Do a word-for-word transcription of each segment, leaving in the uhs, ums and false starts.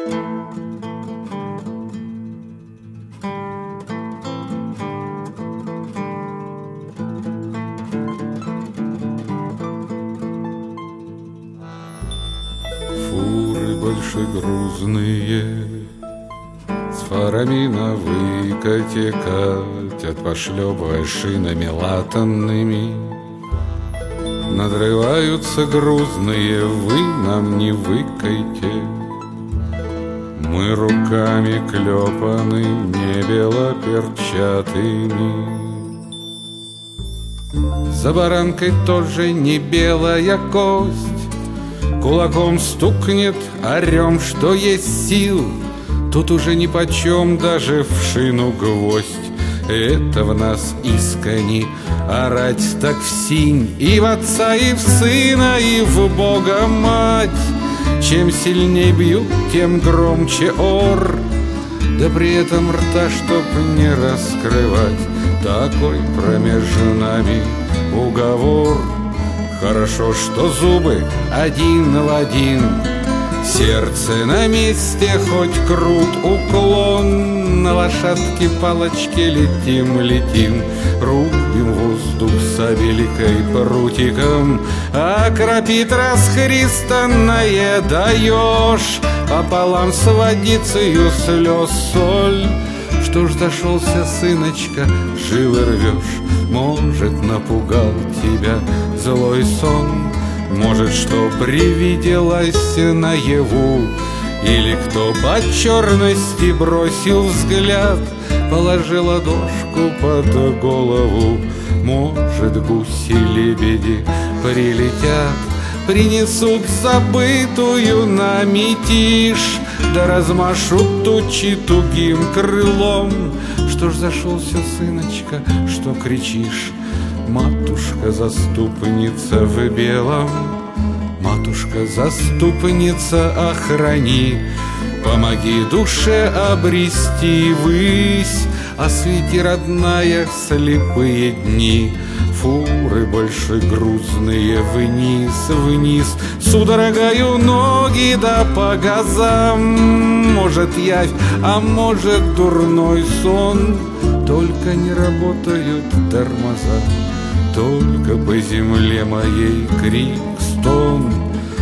Фуры большегрузные с фарами на выкате катят, пошлепывая шинами латанными. Надрываются грузные, вы нам не выкайте. Мы руками клепаны, не белоперчатыми. За баранкой тоже не белая кость, кулаком стукнет, орем, что есть сил. Тут уже нипочем даже в шину гвоздь. Это в нас искренне орать так в синь, и в отца, и в сына, и в Бога мать. Чем сильней бьют, тем громче ор, да при этом рта, чтоб не раскрывать. Такой промеж нами уговор. Хорошо, что зубы один в один, сердце на месте, хоть крут уклон. На лошадке палочке летим, летим, рубим воздух сабелькой прутиком. Окропит расхристанное даешь пополам с водицею слез соль. Что ж зашелся, сыночка, жилы рвешь? Может, напугал тебя злой сон? Может, что привиделось наяву? Или кто по черности бросил взгляд, положил ладошку под голову? Может, гуси-лебеди прилетят, принесут забытую нами тишь, да размашут тучи тугим крылом. Что ж зашелся, сыночка, что кричишь? Матушка-заступница в белом, матушка-заступница, охрани, помоги душе обрести высь, освети, родная, слепые дни. Фуры большегрузные вниз, вниз, судорогаю ноги да по газам. Может, явь, а может, дурной сон, только не работают тормоза, только по земле моей крик, стон.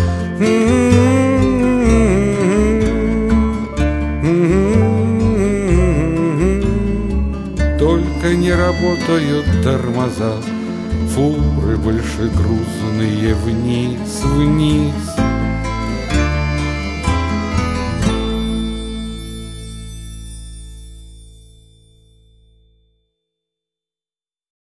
Только не работают тормоза, фуры большегрузные вниз, вниз.